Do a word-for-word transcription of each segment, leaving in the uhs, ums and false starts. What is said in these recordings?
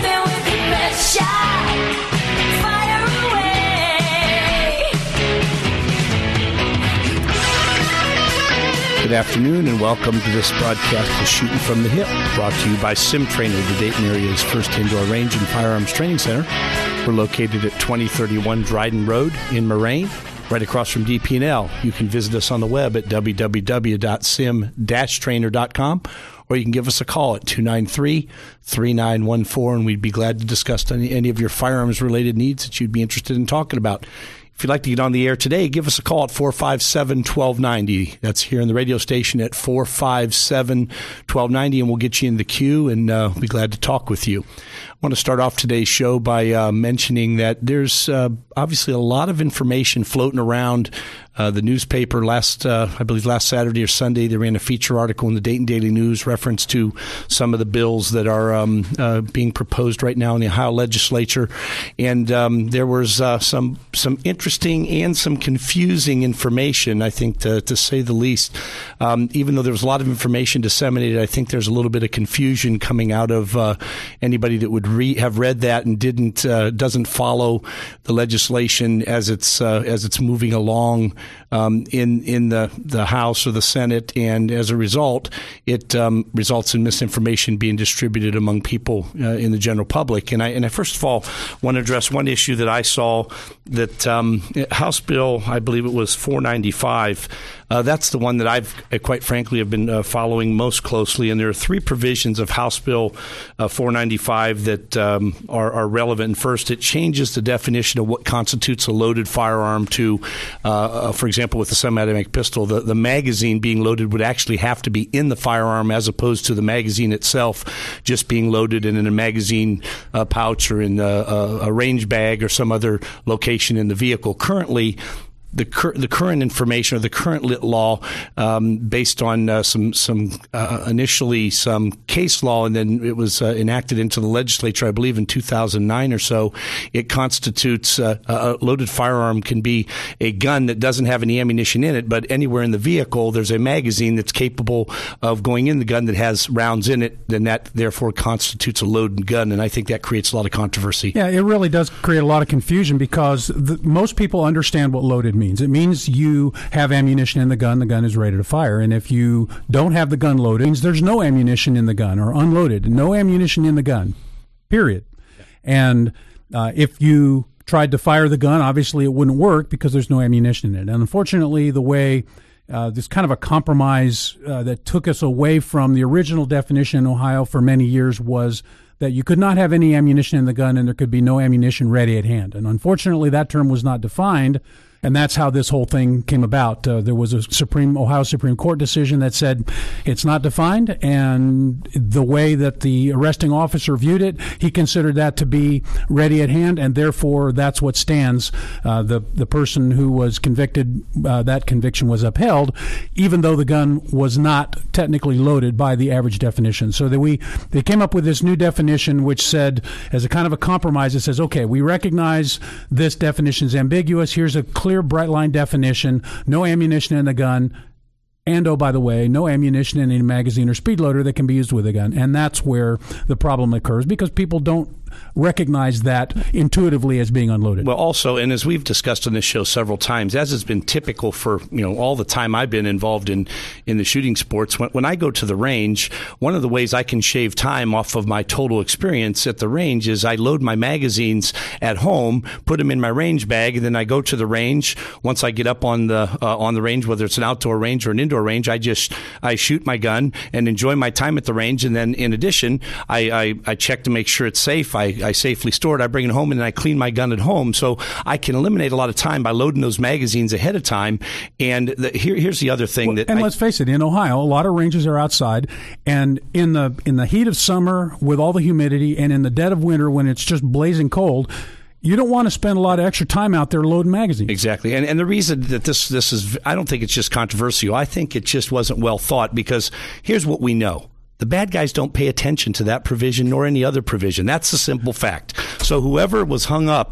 Even with your best shot, fire away. Good afternoon and welcome to this broadcast of Shooting from the Hip, brought to you by Sim Trainer, the Dayton area's first indoor range and firearms training center. We're located at twenty thirty-one Dryden Road in Moraine, right across from D P and L. You can visit us on the web at w w w dot sim dash trainer dot com, or you can give us a call at two nine three, three nine one four, and we'd be glad to discuss any, any of your firearms-related needs that you'd be interested in talking about. If you'd like to get on the air today, give us a call at four five seven, one two nine zero. That's here in the radio station at four five seven, one two nine zero, and we'll get you in the queue, and uh, be glad to talk with you. I want to start off today's show by uh, mentioning that there's uh, obviously a lot of information floating around uh, the newspaper. Last, uh, I believe last Saturday or Sunday, they ran a feature article in the Dayton Daily News reference to some of the bills that are um, uh, being proposed right now in the Ohio legislature. And um, there was uh, some some interesting and some confusing information, I think, to, to say the least. Um, even though there was a lot of information disseminated, I think there's a little bit of confusion coming out of uh, anybody that would Re- have read that and didn't uh, doesn't follow the legislation as it's uh, as it's moving along um, in in the, the House or the Senate, and as a result, it um, results in misinformation being distributed among people uh, in the general public. And I and I first of all want to address one issue that I saw, that um, House Bill, I believe it was four ninety-five. Uh, that's the one that I've, uh, quite frankly, have been uh, following most closely. And there are three provisions of House Bill uh, four ninety-five that um, are, are relevant. First, it changes the definition of what constitutes a loaded firearm to, uh, uh, for example, with the semi-automatic pistol, the, the magazine being loaded would actually have to be in the firearm as opposed to the magazine itself just being loaded in, in a magazine uh, pouch or in a, a, a range bag or some other location in the vehicle. Currently, The, cur- the current information or the current lit law, um, based on uh, some some uh, initially some case law, and then it was uh, enacted into the legislature, I believe, in two thousand nine or so. It constitutes uh, a loaded firearm can be a gun that doesn't have any ammunition in it, but anywhere in the vehicle there's a magazine that's capable of going in the gun that has rounds in it. Then that therefore constitutes a loaded gun, and I think that creates a lot of controversy. Yeah, it really does create a lot of confusion because the, most people understand what loaded means. It means you have ammunition in the gun, the gun is ready to fire. And if you don't have the gun loaded, it means there's no ammunition in the gun or unloaded, no ammunition in the gun, period. And uh, if you tried to fire the gun, obviously it wouldn't work because there's no ammunition in it. And unfortunately, the way uh, this kind of a compromise uh, that took us away from the original definition in Ohio for many years was that you could not have any ammunition in the gun and there could be no ammunition ready at hand. And unfortunately, that term was not defined. And that's how this whole thing came about. Uh, there was a Supreme Ohio Supreme Court decision that said it's not defined, and the way that the arresting officer viewed it, he considered that to be ready at hand, and therefore that's what stands. Uh, the the person who was convicted, uh, that conviction was upheld, even though the gun was not technically loaded by the average definition. So that we they came up with this new definition, which said, as a kind of a compromise, it says, okay, we recognize this definition is ambiguous. Here's a clear Clear, bright line definition, no ammunition in the gun, and, oh, by the way, no ammunition in any magazine or speed loader that can be used with a gun. And that's where the problem occurs because people don't recognize that intuitively as being unloaded. Well, also, and as we've discussed on this show several times, as has been typical for, you know, all the time I've been involved in, in the shooting sports, when, when I go to the range, one of the ways I can shave time off of my total experience at the range is I load my magazines at home, put them in my range bag, and then I go to the range. Once I get up on the uh, on the range, whether it's an outdoor range or an indoor range, I just I shoot my gun and enjoy my time at the range. And then, in addition, I, I, I check to make sure it's safe. I, I safely store it. I bring it home, and then I clean my gun at home. So I can eliminate a lot of time by loading those magazines ahead of time. And the, here, here's the other thing. Well, that and I, let's face it, in Ohio, a lot of ranges are outside, and in the in the heat of summer with all the humidity, and in the dead of winter when it's just blazing cold, you don't want to spend a lot of extra time out there loading magazines. Exactly. And and the reason that this this is, I don't think it's just controversial. I think it just wasn't well thought, because here's what we know. The bad guys don't pay attention to that provision nor any other provision. That's the simple fact. So whoever was hung up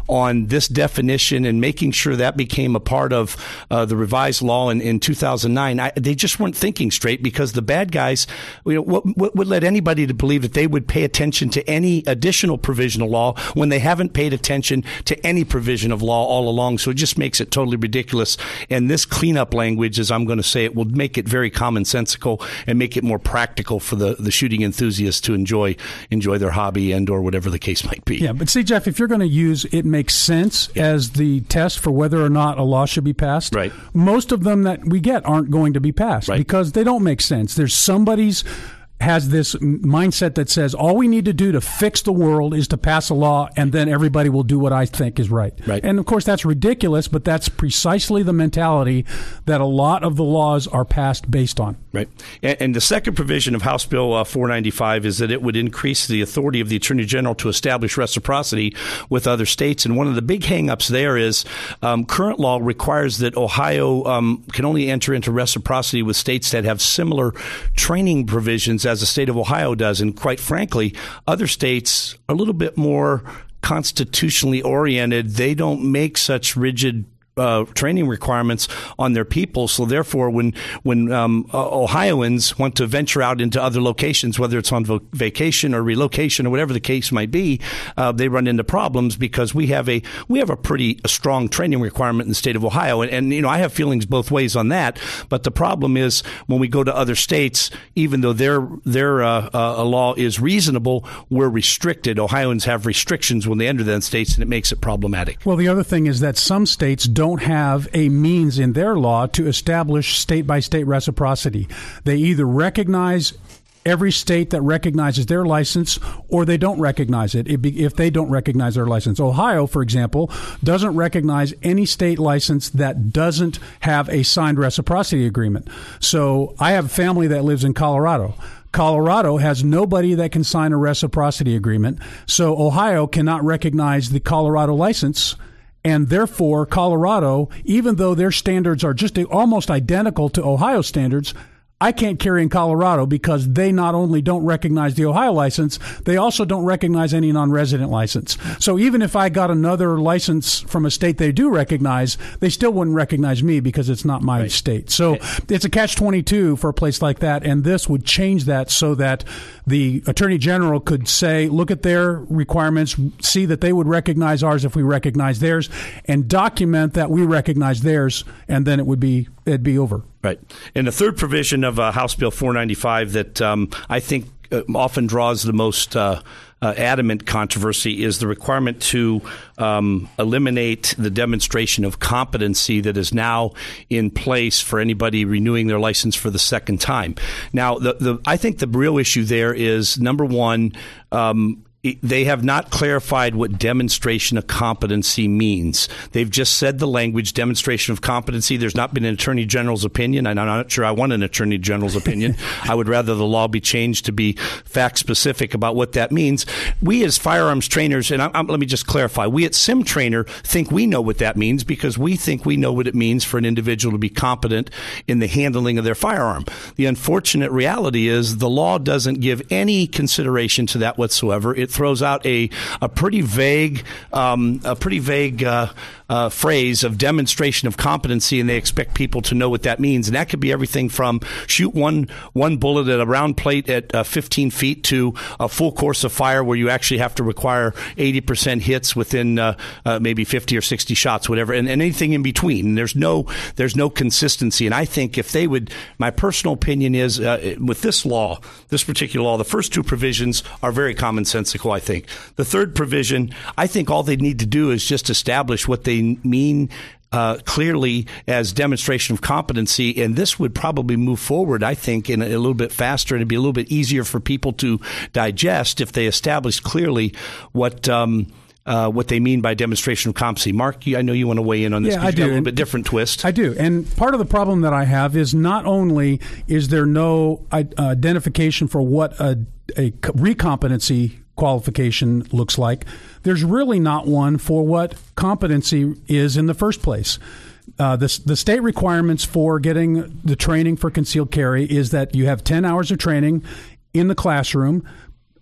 on this definition and making sure that became a part of uh, the revised law in, in two thousand nine, I, they just weren't thinking straight, because the bad guys, you know, what, what would led anybody to believe that they would pay attention to any additional provision of law when they haven't paid attention to any provision of law all along? So it just makes it totally ridiculous. And this cleanup language, as I'm going to say, it will make it very commonsensical and make it more practical for the, the shooting enthusiasts to enjoy enjoy their hobby and or whatever the case might be. Yeah, but see, Jeff, if you're going to use "it makes sense" yeah. as the test for whether or not a law should be passed, right. most of them that we get aren't going to be passed right. because they don't make sense. There's somebody's has this mindset that says all we need to do to fix the world is to pass a law, and then everybody will do what I think is right. Right. And of course that's ridiculous, but that's precisely the mentality that a lot of the laws are passed based on. Right. And, and the second provision of House Bill uh, four ninety-five is that it would increase the authority of the Attorney General to establish reciprocity with other states. And one of the big hang-ups there is um, current law requires that Ohio um, can only enter into reciprocity with states that have similar training provisions as the state of Ohio does. And quite frankly, other states are a little bit more constitutionally oriented. They don't make such rigid Uh, training requirements on their people. So therefore, when when um, uh, Ohioans want to venture out into other locations, whether it's on vo- vacation or relocation or whatever the case might be, uh, they run into problems because we have a we have a pretty a strong training requirement in the state of Ohio. And, and you know, I have feelings both ways on that. But the problem is when we go to other states, even though their their uh, uh, law is reasonable, we're restricted. Ohioans have restrictions when they enter those states, and it makes it problematic. Well, the other thing is that some states don't don't have a means in their law to establish state-by-state reciprocity. They either recognize every state that recognizes their license, or they don't recognize it if they don't recognize their license. Ohio, for example, doesn't recognize any state license that doesn't have a signed reciprocity agreement. So I have a family that lives in Colorado. Colorado has nobody that can sign a reciprocity agreement, so Ohio cannot recognize the Colorado license. And therefore, Colorado, even though their standards are just almost identical to Ohio standards, I can't carry in Colorado because they not only don't recognize the Ohio license, they also don't recognize any non-resident license. So even if I got another license from a state they do recognize, they still wouldn't recognize me because it's not my right. state. So it's a catch twenty-two for a place like that, and this would change that so that the Attorney General could say, look at their requirements, see that they would recognize ours if we recognize theirs, and document that we recognize theirs, and then it would be it'd be over. Right. And the third provision of uh, House Bill four ninety-five that um, I think uh, often draws the most uh, uh, adamant controversy is the requirement to um, eliminate the demonstration of competency that is now in place for anybody renewing their license for the second time. Now, the, the I think the real issue there is, number one, um, they have not clarified what demonstration of competency means. They've just said the language demonstration of competency. There's not been an Attorney General's opinion, and I'm not sure I want an Attorney General's opinion. I would rather the law be changed to be fact-specific about what that means. We as firearms trainers, and I'm, I'm, let me just clarify, we at SimTrainer think we know what that means because we think we know what it means for an individual to be competent in the handling of their firearm. The unfortunate reality is the law doesn't give any consideration to that whatsoever. It throws out a a pretty vague um, a pretty vague uh, uh, phrase of demonstration of competency, and they expect people to know what that means. And that could be everything from shoot one one bullet at a round plate at uh, fifteen feet to a full course of fire where you actually have to require eighty percent hits within uh, uh, maybe fifty or sixty shots, whatever, and, and anything in between. And there's no there's no consistency. And I think if they would, my personal opinion is uh, with this law, this particular law, the first two provisions are very commonsensical. I think the third provision, I think all they need to do is just establish what they mean uh, clearly as demonstration of competency, and this would probably move forward, I think, in a, a little bit faster, and it'd be a little bit easier for people to digest if they establish clearly what um, uh, what they mean by demonstration of competency. Mark, I know you want to weigh in on this. Yeah, I do. do. A little bit different twist. I do. And part of the problem that I have is not only is there no uh, identification for what a, a recompetency qualification looks like, there's really not one for what competency is in the first place. Uh, the, the state requirements for getting the training for concealed carry is that you have ten hours of training in the classroom,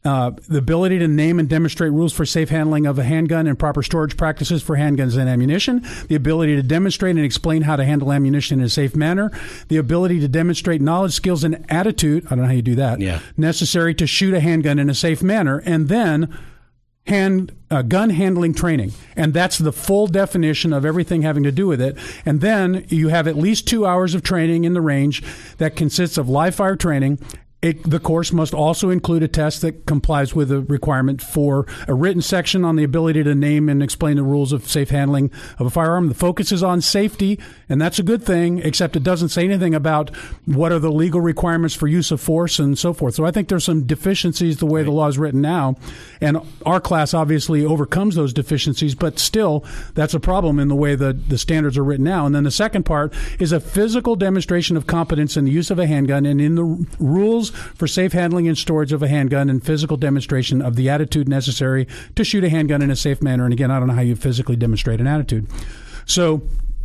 Uh, the ability to name and demonstrate rules for safe handling of a handgun and proper storage practices for handguns and ammunition, the ability to demonstrate and explain how to handle ammunition in a safe manner, the ability to demonstrate knowledge, skills, and attitude, I don't know how you do that, yeah. necessary to shoot a handgun in a safe manner, and then hand uh, gun handling training. And that's the full definition of everything having to do with it. And then you have at least two hours of training in the range that consists of live fire training. It, the course must also include a test that complies with a requirement for a written section on the ability to name and explain the rules of safe handling of a firearm. The focus is on safety, and that's a good thing, except it doesn't say anything about what are the legal requirements for use of force and so forth. So I think there's some deficiencies the way right. the law is written now, and our class obviously overcomes those deficiencies, but still that's a problem in the way the, the standards are written now. And then the second part is a physical demonstration of competence in the use of a handgun and in the rules for safe handling and storage of a handgun and physical demonstration of the attitude necessary to shoot a handgun in a safe manner. And again, I don't know how you physically demonstrate an attitude. So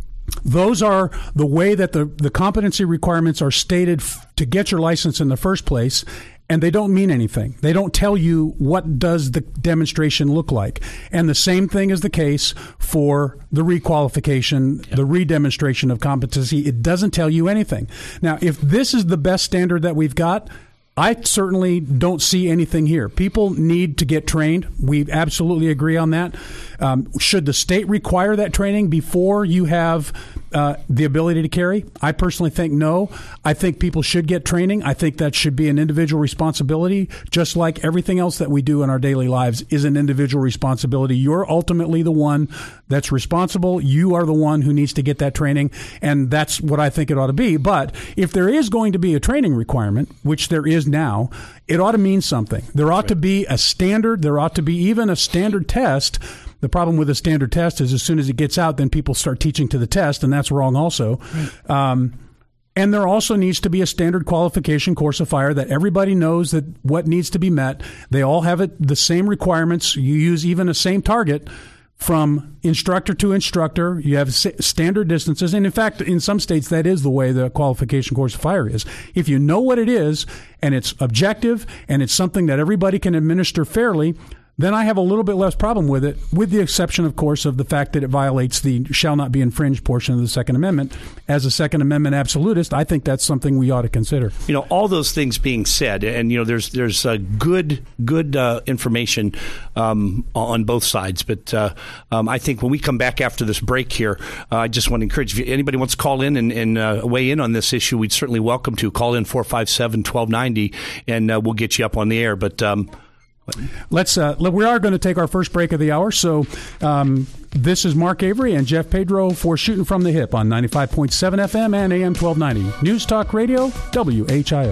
those are the way that the, the competency requirements are stated f- to get your license in the first place. And they don't mean anything. They don't tell you what does the demonstration look like. And the same thing is the case for the requalification, yep. the redemonstration of competency. It doesn't tell you anything. Now, if this is the best standard that we've got, I certainly don't see anything here. People need to get trained. We absolutely agree on that. Um, should the state require that training before you have uh, the ability to carry? I personally think no. I think people should get training. I think that should be an individual responsibility, just like everything else that we do in our daily lives is an individual responsibility. You're ultimately the one that's responsible. You are the one who needs to get that training, and that's what I think it ought to be. But if there is going to be a training requirement, which there is now, it ought to mean something. There ought right. to be a standard. There ought to be even a standard test. The problem with a standard test is as soon as it gets out, then people start teaching to the test, and that's wrong also. Right. Um, and there also needs to be a standard qualification course of fire that everybody knows that what needs to be met. They all have it, the same requirements. You use even a same target from instructor to instructor. You have standard distances. And in fact, in some states, that is the way the qualification course of fire is. If you know what it is and it's objective and it's something that everybody can administer fairly, then I have a little bit less problem with it, with the exception, of course, of the fact that it violates the shall not be infringed portion of the Second Amendment. As a Second Amendment absolutist, I think that's something we ought to consider. You know, all those things being said, and, you know, there's there's uh, good good uh, information um, on both sides. But uh, um, I think when we come back after this break here, uh, I just want to encourage, if anybody wants to call in and, and uh, weigh in on this issue, we'd certainly welcome to. Call in four five seven, one two nine zero, and uh, we'll get you up on the air. But um Let's. Uh, we are going to take our first break of the hour. So um, this is Mark Avery and Jeff Pedro for Shooting from the Hip on ninety-five point seven F M and A M twelve ninety. News Talk Radio, W H I O.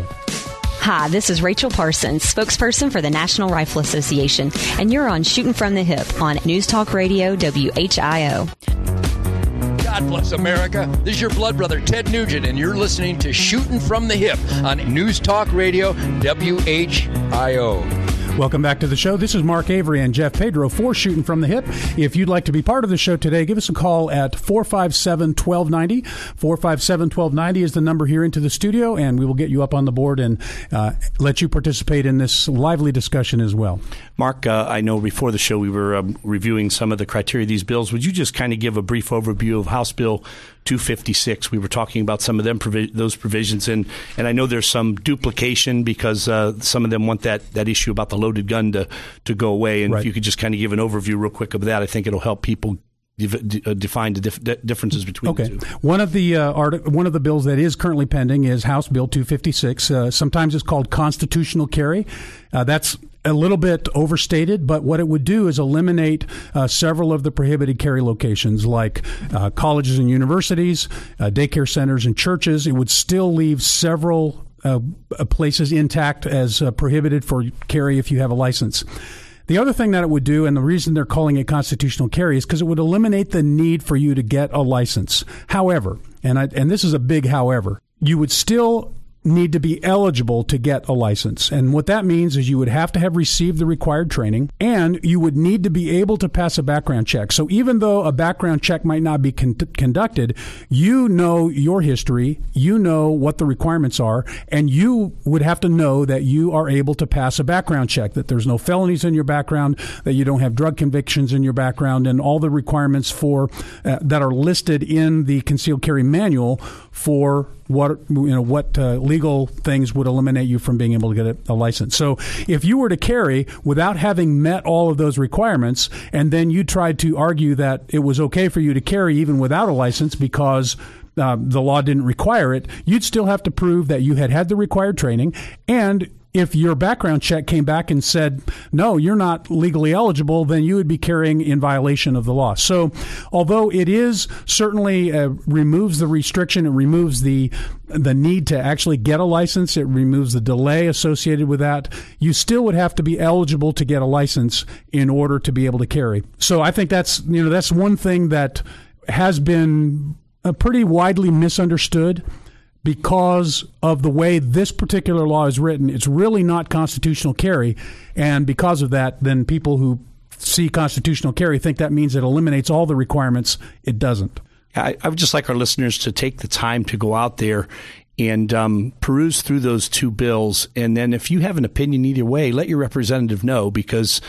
Hi, this is Rachel Parsons, spokesperson for the National Rifle Association, and you're on Shooting from the Hip on News Talk Radio, W H I O. God bless America. This is your blood brother, Ted Nugent, and you're listening to Shooting from the Hip on News Talk Radio, W H I O. Welcome back to the show. This is Mark Avery and Jeff Pedro for Shooting from the Hip. If you'd like to be part of the show today, give us a call at four five seven, one two nine zero. four five seven, one two nine zero is the number here into the studio, and we will get you up on the board and uh, let you participate in this lively discussion as well. Mark, uh, I know before the show we were um, reviewing some of the criteria of these bills. Would you just kind of give a brief overview of House Bill two fifty-six? We were talking about some of them provi- those provisions, and, and I know there's some duplication because uh, some of them want that, that issue about the loaded gun to, to go away. And right. if you could just kind of give an overview real quick of that, I think it'll help people de- define the dif- differences between okay. the two. One of the uh, art- one of the bills that is currently pending is House Bill two fifty-six. Uh, sometimes it's called constitutional carry. Uh, that's a little bit overstated, but what it would do is eliminate uh, several of the prohibited carry locations like uh, colleges and universities, uh, daycare centers and churches. It would still leave several uh, places intact as uh, prohibited for carry if you have a license. The other thing that it would do, and the reason they're calling it constitutional carry, is because it would eliminate the need for you to get a license. However, and I, and this is a big however, you would still need to be eligible to get a license. And what that means is you would have to have received the required training, and you would need to be able to pass a background check. So even though a background check might not be con- conducted, you know your history, you know what the requirements are, and you would have to know that you are able to pass a background check, that there's no felonies in your background, that you don't have drug convictions in your background, and all the requirements for uh, that are listed in the concealed carry manual for what you know what uh, legal things would eliminate you from being able to get a, a license. So if you were to carry without having met all of those requirements, and then you tried to argue that it was okay for you to carry even without a license because uh, the law didn't require it, you'd still have to prove that you had had the required training. And if your background check came back and said, no, you're not legally eligible, then you would be carrying in violation of the law. So although it is certainly uh, removes the restriction, it removes the the need to actually get a license, it removes the delay associated with that, you still would have to be eligible to get a license in order to be able to carry. So I think that's, you know, that's one thing that has been uh, pretty widely misunderstood. Because of the way this particular law is written, it's really not constitutional carry. And because of that, then people who see constitutional carry think that means it eliminates all the requirements. It doesn't. I, I would just like our listeners to take the time to go out there and um, peruse through those two bills. And then if you have an opinion either way, let your representative know, because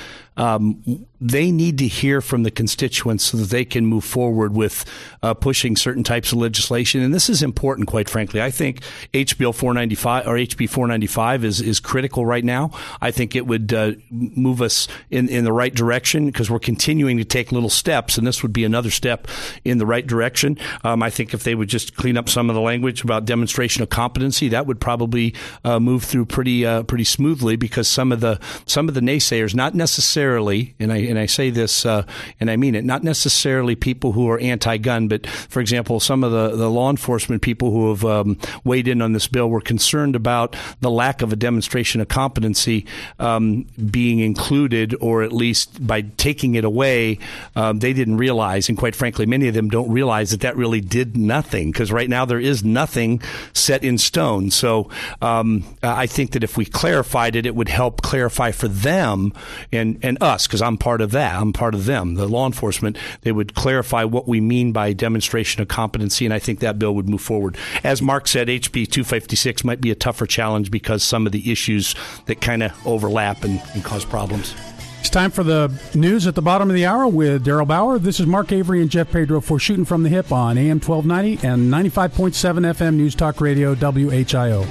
um, they need to hear from the constituents so that they can move forward with uh, pushing certain types of legislation. And this is important, quite frankly. I think H B four ninety-five or H B four ninety-five is, is critical right now. I think it would uh, move us in, in the right direction because we're continuing to take little steps, and this would be another step in the right direction. Um, I think if they would just clean up some of the language about demonstration of competency, that would probably uh, move through pretty uh, pretty smoothly, because some of the some of the naysayers, not necessarily, and I and I say this uh, and I mean it, not necessarily people who are anti-gun, but for example, some of the, the law enforcement people who have um, weighed in on this bill were concerned about the lack of a demonstration of competency um, being included, or at least by taking it away, um, they didn't realize, and quite frankly, many of them don't realize that that really did nothing, because right now there is nothing set in stone. So um, I think that if we clarified it, it would help clarify for them and, and us, because I'm part of that. I'm part of them, the law enforcement. They would clarify what we mean by demonstration of competency, and I think that bill would move forward. As Mark said, H B two fifty-six might be a tougher challenge because some of the issues that kind of overlap and, and cause problems. It's time for the news at the bottom of the hour with Daryl Bauer. This is Mark Avery and Jeff Pedro for Shooting from the Hip on A M twelve ninety and ninety-five point seven F M News Talk Radio, W H I O.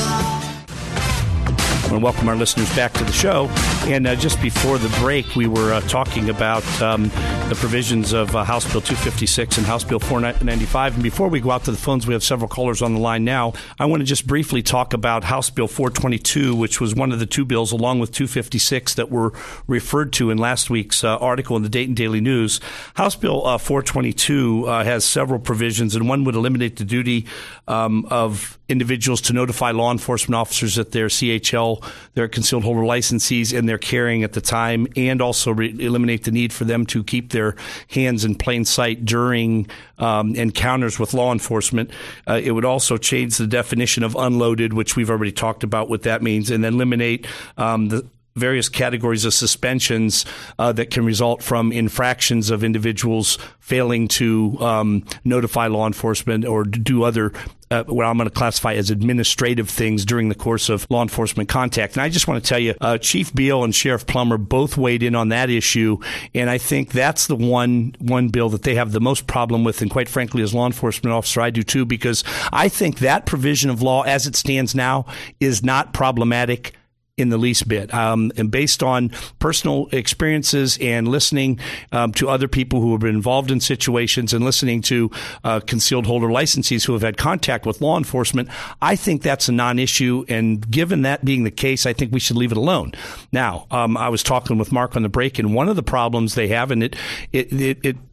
I want to welcome our listeners back to the show. And uh, just before the break, we were uh, talking about um, the provisions of uh, House Bill two fifty-six and House Bill four ninety-five. And before we go out to the phones, we have several callers on the line now. I want to just briefly talk about House Bill four twenty-two, which was one of the two bills, along with two fifty-six, that were referred to in last week's uh, article in the Dayton Daily News. House Bill uh, four twenty-two uh, has several provisions, and one would eliminate the duty um, of individuals to notify law enforcement officers that their C H L, their concealed holder licensees, and their carrying at the time, and also re- eliminate the need for them to keep their hands in plain sight during um, encounters with law enforcement. Uh, it would also change the definition of unloaded, which we've already talked about what that means, and then eliminate um, the various categories of suspensions uh, that can result from infractions of individuals failing to um, notify law enforcement or do other Uh, what I'm going to classify as administrative things during the course of law enforcement contact. And I just want to tell you, uh, Chief Beal and Sheriff Plummer both weighed in on that issue, and I think that's the one one bill that they have the most problem with, and quite frankly, as law enforcement officer, I do too, because I think that provision of law as it stands now is not problematic in the least bit. Um, and based on personal experiences and listening um, to other people who have been involved in situations and listening to uh, concealed holder licensees who have had contact with law enforcement, I think that's a non-issue. And given that being the case, I think we should leave it alone. Now, um, I was talking with Mark on the break, and one of the problems they have, and it it it, it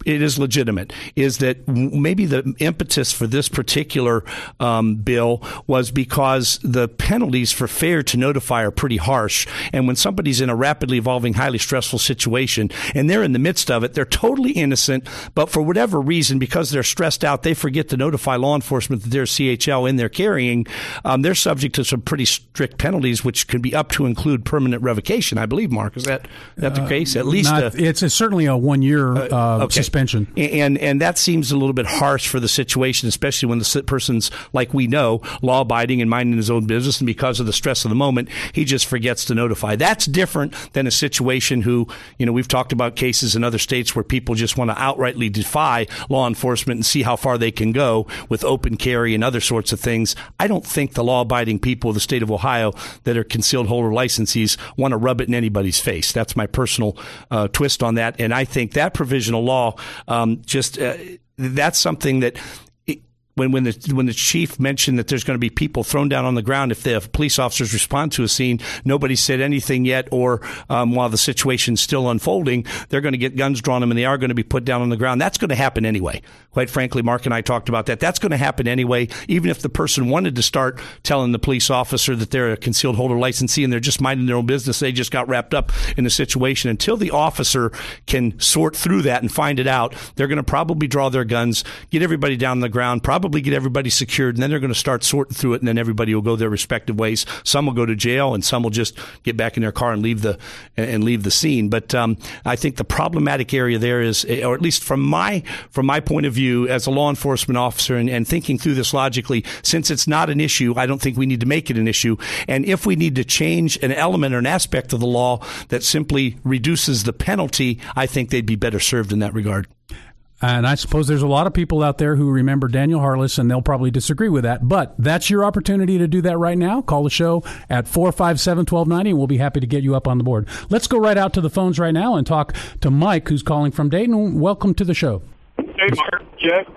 it is legitimate, is that maybe the impetus for this particular um, bill was because the penalties for failure to notify are pretty harsh. And when somebody's in a rapidly evolving, highly stressful situation and they're in the midst of it, they're totally innocent, but for whatever reason, because they're stressed out, they forget to notify law enforcement that there's C H L in their carrying. Um, they're subject to some pretty strict penalties, which can be up to include permanent revocation, I believe, Mark. Is that, that the uh, case? At least not, a, it's a, certainly a one-year uh, uh, okay. suspension. And, and that seems a little bit harsh for the situation, especially when the person's, like we know, law-abiding and minding his own business, and because of the stress of the moment, he just forgets to notify. That's different than a situation who, you know, we've talked about cases in other states where people just want to outrightly defy law enforcement and see how far they can go with open carry and other sorts of things. I don't think the law-abiding people of the state of Ohio that are concealed holder licensees want to rub it in anybody's face. That's my personal uh, twist on that. And I think that provisional law um, just uh, that's something that when when the when the chief mentioned that there's going to be people thrown down on the ground if the police officers respond to a scene, nobody said anything yet, or um, while the situation's still unfolding, they're going to get guns drawn on them and they are going to be put down on the ground. That's going to happen anyway. Quite frankly, Mark and I talked about that. That's going to happen anyway, even if the person wanted to start telling the police officer that they're a concealed holder licensee and they're just minding their own business. They just got wrapped up in the situation. Until the officer can sort through that and find it out, they're going to probably draw their guns, get everybody down on the ground, probably get everybody secured, and then they're going to start sorting through it, and then everybody will go their respective ways. Some will go to jail, and some will just get back in their car and leave the and leave the scene. But um, I think the problematic area there is, or at least from my from my point of view as a law enforcement officer, and, and thinking through this logically, since it's not an issue, I don't think we need to make it an issue. And if we need to change an element or an aspect of the law that simply reduces the penalty, I think they'd be better served in that regard. And I suppose there's a lot of people out there who remember Daniel Harless, and they'll probably disagree with that. But that's your opportunity to do that right now. Call the show at four five seven, one two nine zero, and we'll be happy to get you up on the board. Let's go right out to the phones right now and talk to Mike, who's calling from Dayton. Welcome to the show. Hey, Mark, Jeff.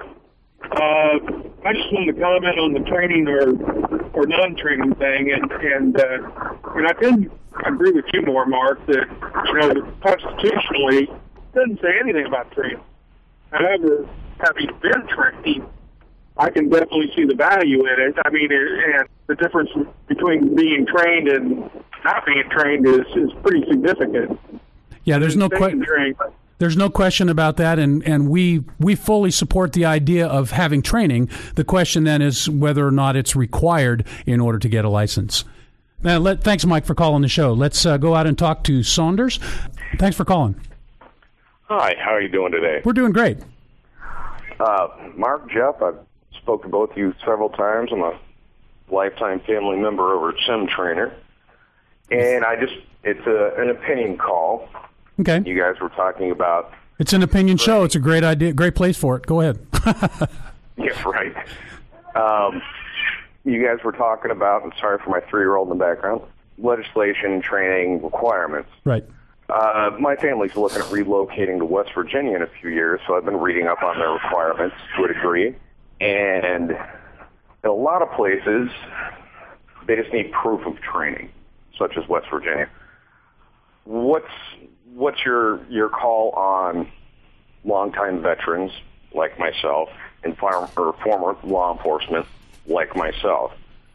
Uh, I just wanted to comment on the training or or non-training thing, and and uh, and I didn't agree with you more, Mark, that you know constitutionally it doesn't say anything about training. However, having been trained, I can definitely see the value in it. I mean, it, and the difference between being trained and not being trained is, is pretty significant. Yeah, there's no question. There's no question about that, and, and we we fully support the idea of having training. The question then is whether or not it's required in order to get a license. Now, let, thanks, Mike, for calling the show. Let's uh, go out and talk to Saunders. Thanks for calling. Hi, how are you doing today? We're doing great. Uh, Mark, Jeff, I've spoken to both of you several times. I'm a lifetime family member over at Sim Trainer. And I just, it's a, an opinion call. Okay. You guys were talking about... It's an opinion training. Show. It's a great idea, great place for it. Go ahead. Yeah, right. Um, you guys were talking about, I'm sorry for my three-year-old in the background, legislation, training, requirements. Right. Uh, my family's looking at relocating to West Virginia in a few years, so I've been reading up on their requirements to a degree. And in a lot of places, they just need proof of training, such as West Virginia. What's what's your your call on longtime veterans like myself and fire, or former law enforcement like myself?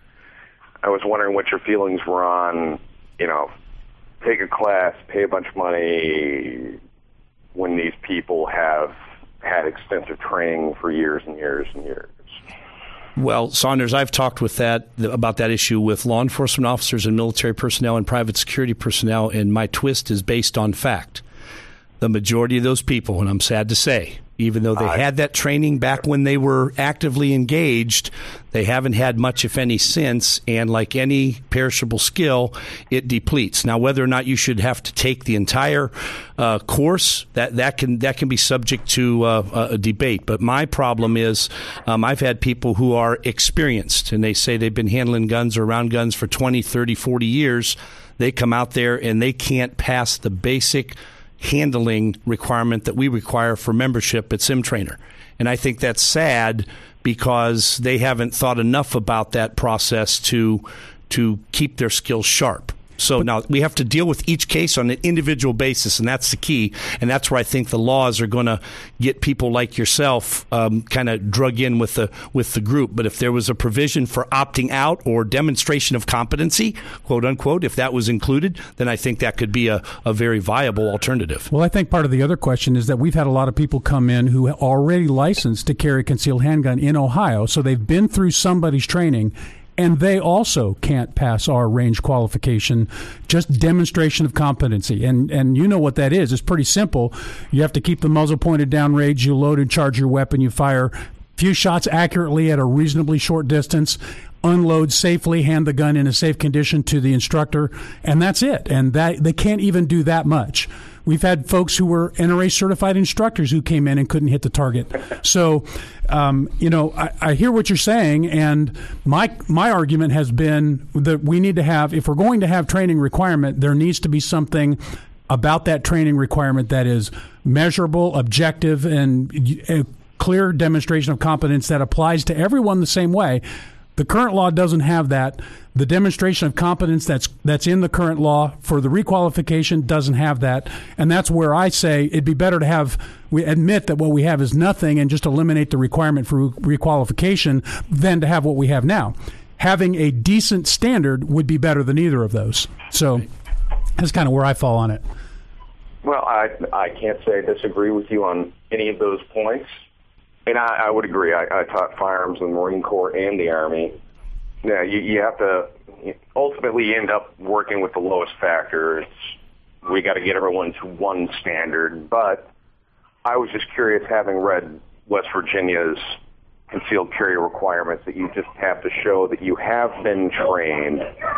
I was wondering what your feelings were on, you know, take a class, pay a bunch of money when these people have had extensive training for years and years and years. Well, Saunders, I've talked with that about that issue with law enforcement officers and military personnel and private security personnel, and my twist is based on fact. The majority of those people, and I'm sad to say, even though they uh, had that training back when they were actively engaged, they haven't had much, if any, since. And like any perishable skill, it depletes. Now, whether or not you should have to take the entire uh, course, that, that can that can be subject to uh, a debate. But my problem is um, I've had people who are experienced, and they say they've been handling guns or around guns for twenty, thirty, forty years. They come out there and they can't pass the basic handling requirement that we require for membership at Sim Trainer. And I think that's sad because they haven't thought enough about that process to to keep their skills sharp. So now we have to deal with each case on an individual basis, and that's the key. And that's where I think the laws are going to get people like yourself um, kind of drug in with the with the group. But if there was a provision for opting out or demonstration of competency, quote unquote, if that was included, then I think that could be a, a very viable alternative. Well, I think part of the other question is that we've had a lot of people come in who are already licensed to carry a concealed handgun in Ohio, so they've been through somebody's training, and they also can't pass our range qualification, just demonstration of competency. And and you know what that is. It's pretty simple. You have to keep the muzzle pointed down range, you load and charge your weapon, you fire a few shots accurately at a reasonably short distance, unload safely, hand the gun in a safe condition to the instructor, and that's it. And that they can't even do that much. We've had folks who were N R A certified instructors who came in and couldn't hit the target. So, um, you know, I, I hear what you're saying, and my my argument has been that we need to have, if we're going to have training requirement, there needs to be something about that training requirement that is measurable, objective, and a clear demonstration of competence that applies to everyone the same way. The current law doesn't have that. The demonstration of competence that's that's in the current law for the requalification doesn't have that. And that's where I say it'd be better to have, we admit that what we have is nothing and just eliminate the requirement for requalification than to have what we have now. Having a decent standard would be better than either of those. So that's kind of where I fall on it. Well, I I can't say I disagree with you on any of those points. And I, I would agree. I, I taught firearms in the Marine Corps and the Army. Now, you, you have to ultimately end up working with the lowest factor. It's, we got to get everyone to one standard. But I was just curious, having read West Virginia's concealed carry requirements, that you just have to show that you have been trained.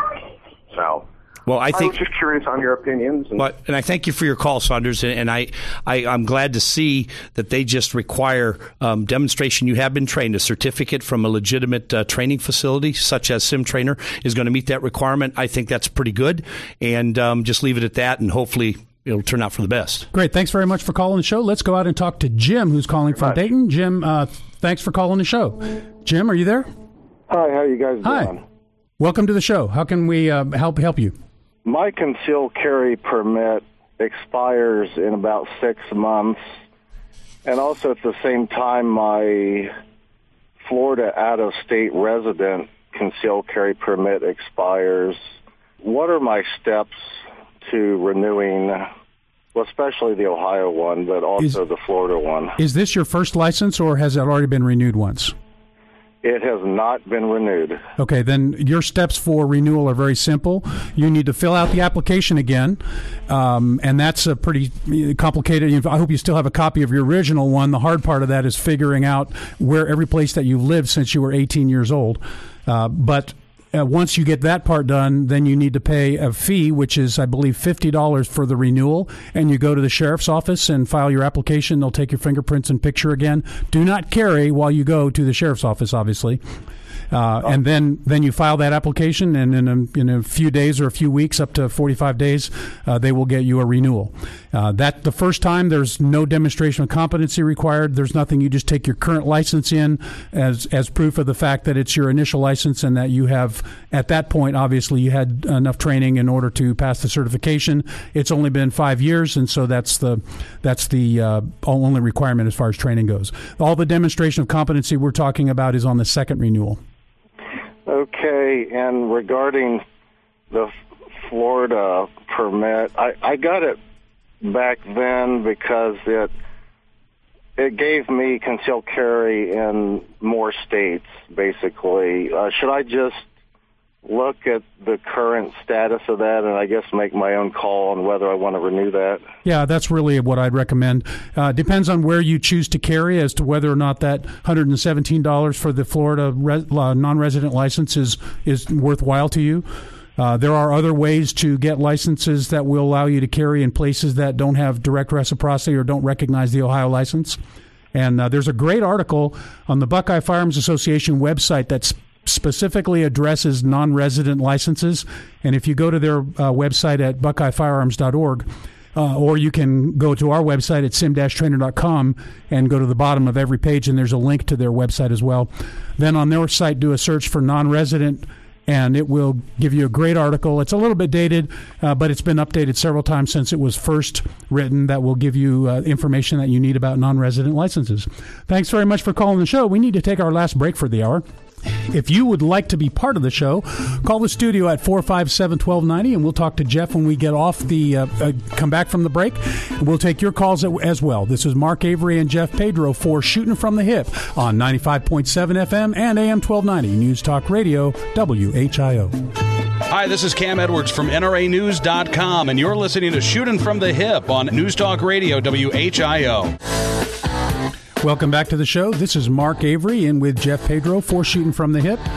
So, well, I think I was just curious on your opinions. And, but, and I thank you for your call, Saunders. And, and I, I, I'm glad to see that they just require um, demonstration you have been trained. A certificate from a legitimate uh, training facility, such as SimTrainer, is going to meet that requirement. I think that's pretty good. And um, just leave it at that, and hopefully it'll turn out for the best. Great. Thanks very much for calling the show. Let's go out and talk to Jim, who's calling from much. Dayton. Jim, uh, thanks for calling the show. Jim, are you there? Hi, how are you guys Hi. doing? Welcome to the show. How can we uh, help help you? My concealed carry permit expires in about six months, and also at the same time, my Florida out-of-state resident concealed carry permit expires. What are my steps to renewing, well, especially the Ohio one, but also Is- the Florida one? Is this your first license, or has it already been renewed once? It has not been renewed. Okay, then your steps for renewal are very simple. You need to fill out the application again, um, and that's a pretty complicated. I hope you still have a copy of your original one. The hard part of that is figuring out where every place that you've lived since you were eighteen years old. Uh, but uh, once you get that part done, then you need to pay a fee, which is, I believe, fifty dollars for the renewal, and you go to the sheriff's office and file your application. They'll take your fingerprints and picture again. Do not carry while you go to the sheriff's office, obviously. Uh, and then, then you file that application, and in a, in a few days or a few weeks, up to forty-five days, uh, they will get you a renewal. Uh, that the first time, there's no demonstration of competency required. There's nothing. You just take your current license in as as proof of the fact that it's your initial license, and that you have, at that point, obviously, you had enough training in order to pass the certification. It's only been five years, and so that's the that's the uh, only requirement as far as training goes. All the demonstration of competency we're talking about is on the second renewal. Okay, and regarding the Florida permit, I, I got it back then because it it gave me concealed carry in more states, basically. Uh, should I just look at the current status of that and I guess make my own call on whether I want to renew that? Yeah, that's really what I'd recommend. Uh, depends on where you choose to carry as to whether or not that one hundred seventeen dollars for the Florida res- uh, non-resident license is, is worthwhile to you. Uh, there are other ways to get licenses that will allow you to carry in places that don't have direct reciprocity or don't recognize the Ohio license. And uh, there's a great article on the Buckeye Firearms Association website that's specifically addresses non-resident licenses. And if you go to their uh, website at buckeye firearms dot org, uh, or you can go to our website at sim dash trainer dot com and go to the bottom of every page, and there's a link to their website as well. Then on their site, do a search for non-resident and it will give you a great article. It's a little bit dated, uh, but it's been updated several times since it was first written. That will give you uh, information that you need about non-resident licenses. Thanks very much for calling the show. We need to take our last break for the hour. If you would like to be part of the show, call the studio at four five seven, one two nine zero, and we'll talk to Jeff when we get off the, uh, uh, come back from the break. And we'll take your calls as well. This is Mark Avery and Jeff Pedro for Shooting from the Hip on ninety-five point seven F M and A M twelve ninety News Talk Radio, W H I O. Hi, this is Cam Edwards from N R A news dot com, and you're listening to Shooting from the Hip on News Talk Radio, W H I O. Welcome back to the show. This is Mark Avery in with Jeff Pedro for Shooting from the Hip.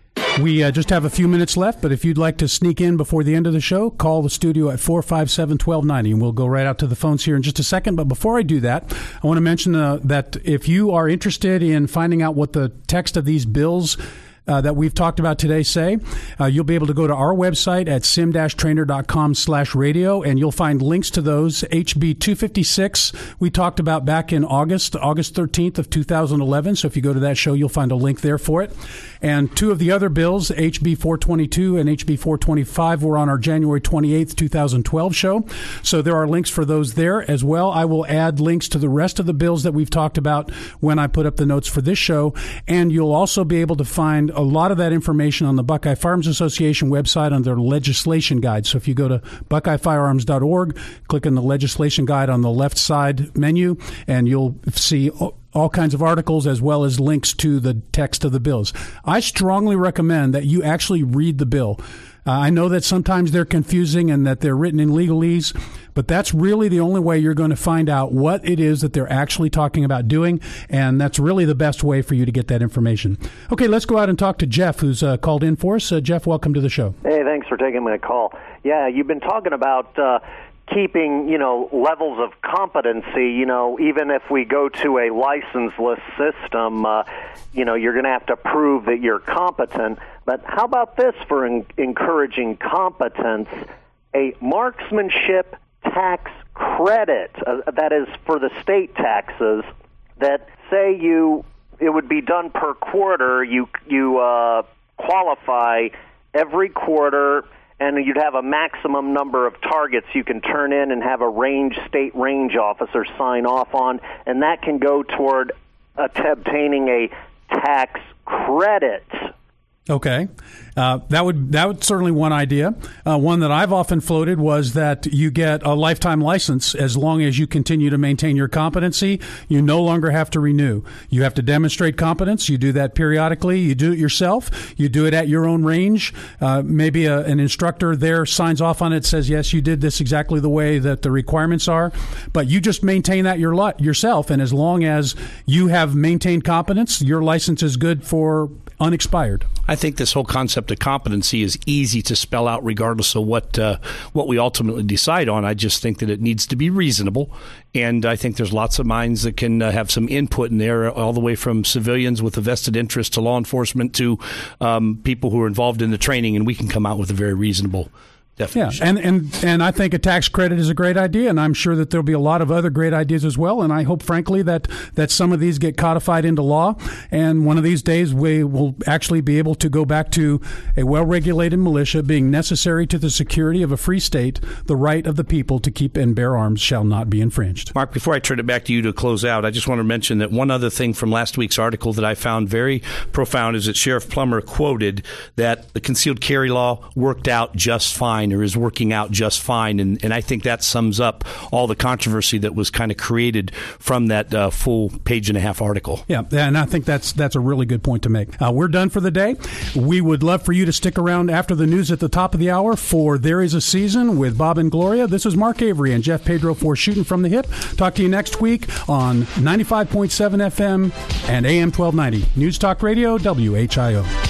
We uh, just have a few minutes left, but if you'd like to sneak in before the end of the show, call the studio at four five seven, one two nine zero, and we'll go right out to the phones here in just a second. But before I do that, I want to mention uh, that if you are interested in finding out what the text of these bills Uh, that we've talked about today say, uh, you'll be able to go to our website at sim dash trainer dot com slash radio, and you'll find links to those. H B two fifty-six we talked about back in August, August thirteenth of two thousand eleven. So if you go to that show, you'll find a link there for it. And two of the other bills, H B four twenty-two and H B four twenty-five, were on our January twenty-eighth, twenty twelve show. So there are links for those there as well. I will add links to the rest of the bills that we've talked about when I put up the notes for this show. And you'll also be able to find a lot of that information on the Buckeye Firearms Association website on their legislation guide. So if you go to buckeye firearms dot org, click on the legislation guide on the left side menu, and you'll see all kinds of articles as well as links to the text of the bills. I strongly recommend that you actually read the bill. Uh, I know that sometimes they're confusing and that they're written in legalese, but that's really the only way you're going to find out what it is that they're actually talking about doing, and that's really the best way for you to get that information. Okay, let's go out and talk to Jeff, who's uh, called in for us. Uh, Jeff, welcome to the show. Hey, thanks for taking my call. Yeah, you've been talking about uh, keeping, you know, levels of competency. You know, even if we go to a licenseless system, uh, you know, you're going to have to prove that you're competent. But how about this for en- encouraging competence? A marksmanship tax credit, uh, that is for the state taxes, that say you, it would be done per quarter, you, you uh, qualify every quarter, and you'd have a maximum number of targets you can turn in and have a range, state range officer sign off on, and that can go toward obtaining a tax credit. Okay. Uh, that would that would certainly one idea. Uh, one that I've often floated was that you get a lifetime license as long as you continue to maintain your competency. You no longer have to renew. You have to demonstrate competence. You do that periodically. You do it yourself. You do it at your own range. Uh, maybe a, an instructor there signs off on it, says, yes, you did this exactly the way that the requirements are. But you just maintain that your lot yourself, and as long as you have maintained competence, your license is good for unexpired. I think this whole concept of competency is easy to spell out regardless of what uh, what we ultimately decide on. I just think that it needs to be reasonable, and I think there's lots of minds that can uh, have some input in there, all the way from civilians with a vested interest to law enforcement to um, people who are involved in the training, and we can come out with a very reasonable definition. Yeah, and, and, and I think a tax credit is a great idea, and I'm sure that there'll be a lot of other great ideas as well, and I hope, frankly, that, that some of these get codified into law, and one of these days we will actually be able to go back to a well-regulated militia being necessary to the security of a free state. The right of the people to keep and bear arms shall not be infringed. Mark, before I turn it back to you to close out, I just want to mention that one other thing from last week's article that I found very profound is that Sheriff Plummer quoted that the concealed carry law worked out just fine, or is working out just fine. And, and I think that sums up all the controversy that was kind of created from that uh, full page and a half article. Yeah, and I think that's that's a really good point to make. Uh, we're done for the day. We would love for you to stick around after the news at the top of the hour for There Is a Season with Bob and Gloria. This is Mark Avery and Jeff Pedro for Shooting from the Hip. Talk to you next week on ninety-five point seven F M and A M twelve ninety. News Talk Radio, W H I O.